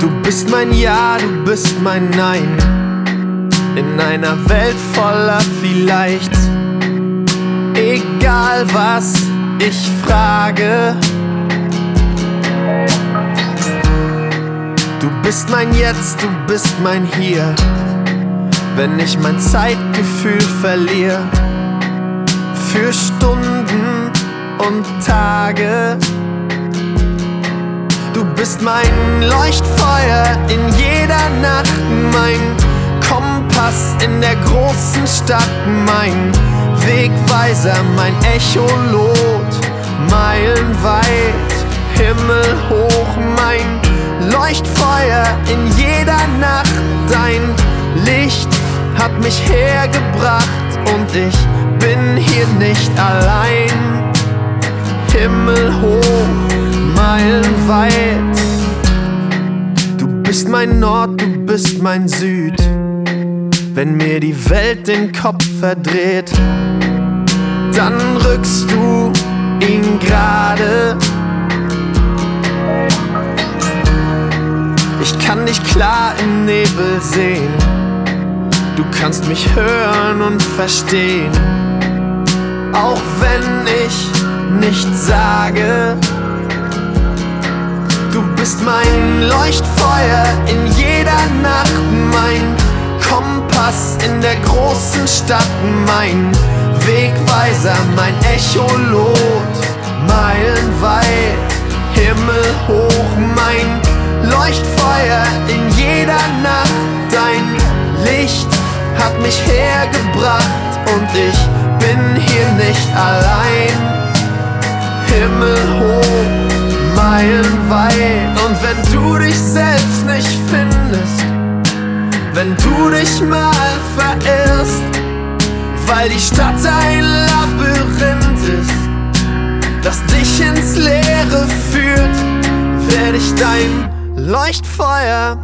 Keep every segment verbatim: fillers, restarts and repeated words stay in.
Du bist mein Ja, du bist mein Nein. In einer Welt voller Vielleicht. Egal was ich frage, du bist mein Jetzt, du bist mein Hier. Wenn ich mein Zeitgefühl verliere, für Stunden und Tage. Du bist mein Leuchtfeuer in jeder Nacht, mein Kompass in der großen Stadt, mein Wegweiser, mein Echolot, meilenweit, himmelhoch, mein Leuchtfeuer in jeder Nacht. Dein Licht hat mich hergebracht und ich bin hier nicht allein. Himmelhoch, meilenweit. Du bist mein Nord, du bist mein Süd. Wenn mir die Welt den Kopf verdreht, dann rückst du ihn gerade. Ich kann dich klar im Nebel sehen. Du kannst mich hören und verstehen, auch wenn ich nichts sage. Du bist mein Leuchtfeuer in jeder Nacht, mein Kompass in der großen Stadt, mein Wegweiser, mein Echolot, meilenweit, himmelhoch, mein Leuchtfeuer in jeder Nacht. Dein Licht hat mich hergebracht und ich bin hier nicht allein. Himmelhoch, meilenweit. Und wenn du dich selbst nicht findest, wenn du dich mal verirrst, weil die Stadt ein Labyrinth ist, das dich ins Leere führt, werde ich dein Leuchtfeuer,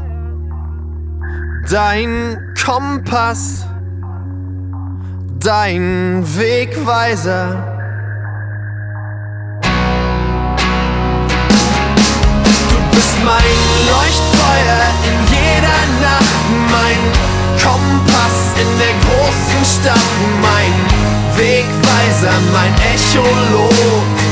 dein Kompass, dein Wegweiser. Du bist mein Leuchtfeuer in jeder Nacht, mein Kompass in der großen Stadt, mein Wegweiser, mein Echolot,